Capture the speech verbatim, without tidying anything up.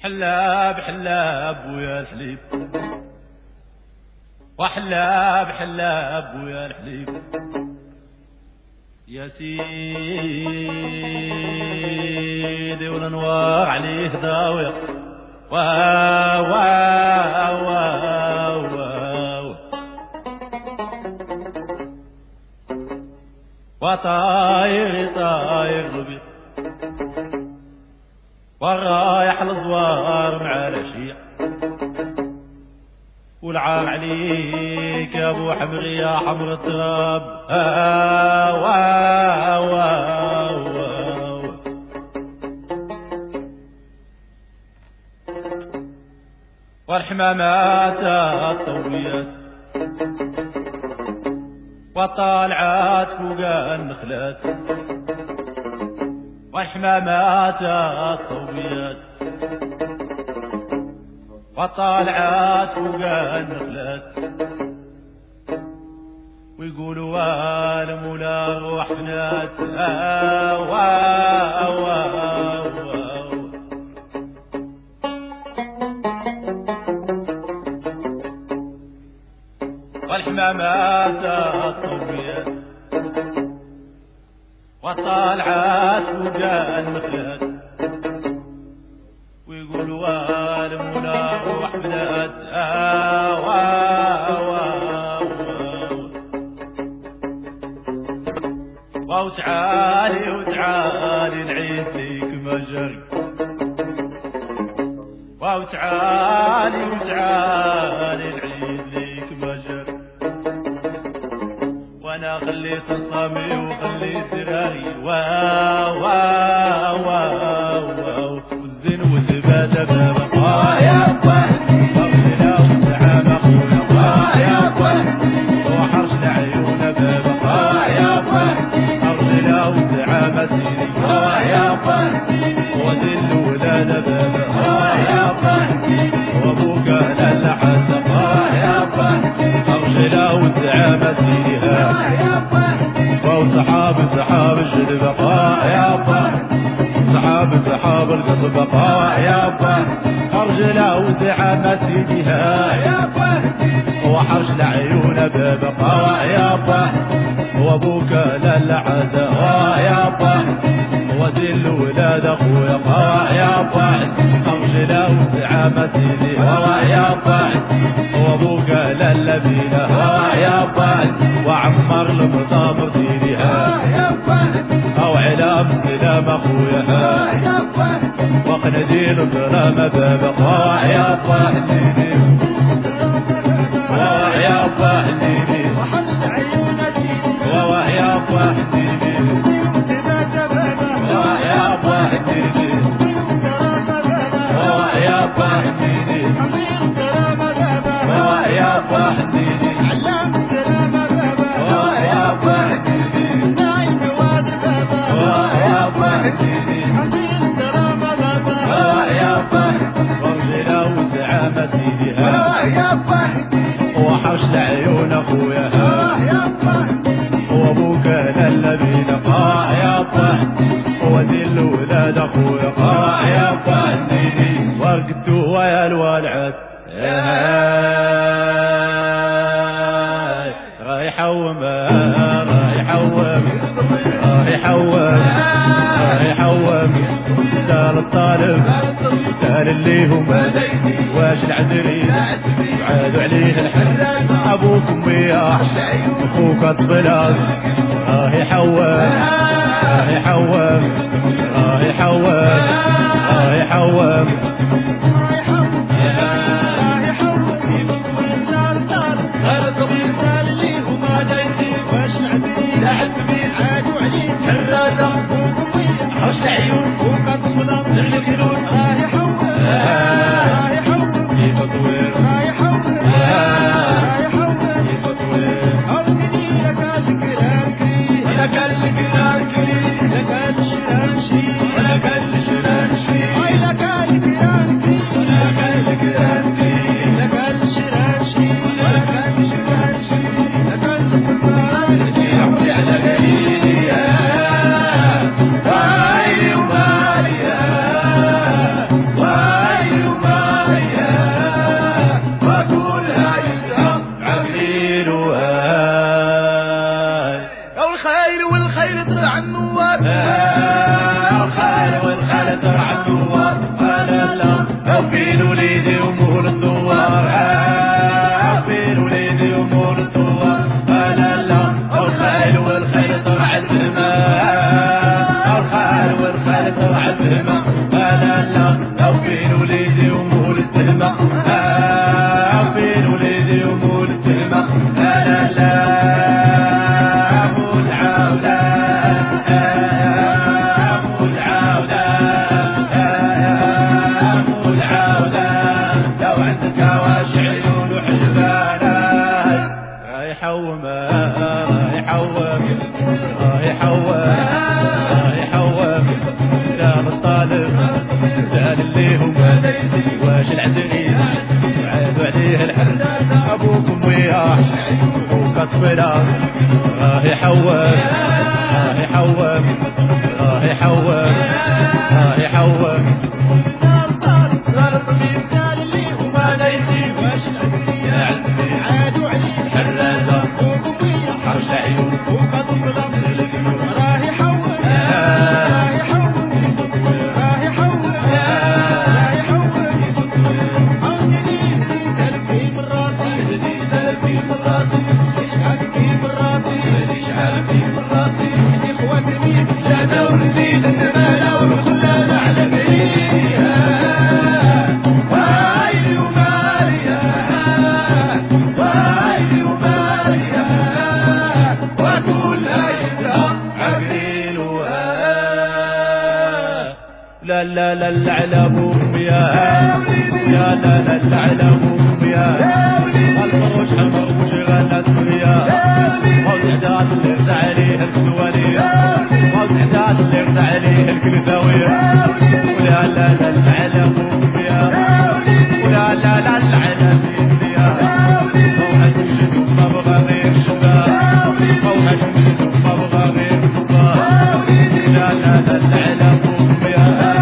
حلاب حلاب ويا الحليب، وحلاب حلاب ويا الحليب يا سيدي والانوار عليه ضاوية. واو واو واو واو وطاير طاير ربيع ورايح الزوار مع العشية، والعار عليك يا ابو حمري يا حمر التراب. آه واو واو واو والحمامات الطويات والطالعات فوق النخلات، والحمامات الطويات والطالعات فوق النخلات، ويقولوا والمولا روح بنات. آه واو واو واو والحمامات الطويات والطالعات فوق النخلات، ويقولوا والمولا روح بلاد. آه واو واو واو تعالي وتعالي نعيد ليك مجري، واو تعالي وتعالي نعيد ليك مجري، وانا خليت صامي وخليت دراري. واو واو واو واو والزين والزبادة بابا. آه يا فهدي أغلنا والزعام أخونا. آه يا فهدي وحرش لعيون بابا. آه يا فهدي أغلنا والزعام سيدي. آه يا فهدي وذل ولاد بابا. آه يا فهدي وابوك لا حسب. آه يا فهدي أغلنا والزعام سيدي. آه يا فهدي وصحاب صحاب الجلبة. آه يا فهدي صحاب صحاب القصبة. آه يا فهدي أرجلة وزعامة سيديها. يا فهدي وحرش لعيون بابا. آه يا فهدي وابوك لا عزا. آه يا فهدي وذل ولاد اخويا. آه يا فهدي أرجلة وزعامة سيديها. آه يا فهدي وابوك لا بينا. آه يا فهدي وعمر المطامر سيديها. يا فهدي او علام سلام اخويا. يا فهدي وقنديل الظلام بابا. آه يا فهدي آه يا فهدي وحرش عيون سيدي. آه يا فهدي آه يا فهدي آه يا فهدي آه يا فهدي علام السلام بابا. آه يا فهدي نايم واد بابا. آه يا فهدي حبيب السلام بابا. آه يا فهدي ورجلا وزعامة سيديها. آه يا فهدي وحرش لعيون اخويا. آه يا فهدي وابوك للذين. آه يا فهدي وذل ولاد اخويا. آه يا فهدي وقتوا ويا الوالعات. رايحة وما رايحة وما رايحة وما رايحة وما سال الطالب سال اللي هم واش العذرين وعادوا عليه الحل. ابوكم وياه اخوك الطبلان. راهي حوام راهي حوام راهي حوام راهي حوام حرش العيون وقطبنا زعل الجنون. راهي حول راهي حول في تطوير. راهي حول راهي حول في تطوير. أرسلي لك الكرانكي ولك الكرانكي لك الشرانشي ولك الشرانشي. أي لك الكرانكي ولك الكرانكي لك الشرانشي ولك الشرانشي لك الكرانشي. عمري على غيري واي واي واي والخيل ترعى النوار الخيل والخيل ترعى النوار لا لا وفين وليدي أمور الدوار وفين وليدي أمور الدوار لا لا الخيل والخيل ترعى السماء الخيل والخيل ترعى السماء لا لا وفين وليدي أمور السماء وفين وليدي أمور السماء لا لا واش العدرين عادوا عليه الحرب ابوكم وياه وكطفلا راهي حواك راهي حواك راهي حواك راهي حواك صار الطبيب قال لي وما دايتي واش العدرين يا عزمي عادوا عليه الحرازه ابوكم وياه حرش العيون وكطفلا راهي حواك راهي حواك راهي حواك لا دور زيد النمالة والخلال على بيها وايلي وماريا وايلي وماريا وكل يدرى عقليل لا لا لا لا على ابوكم يا يا لا لا لا على ابوكم يا الفروش الفروش غنى سوريا وزعداد اللي رد عليه السوالية وزعداد اللي رد عليه الكلثاوية ولا لا لا لا على ابوكم يا ولا لا لا لا على سيدي يا موحد وجدوا ما بغى غير الشباب موحد وجدوا ما بغى غير الصباب لا لا لا لا على ابوكم يا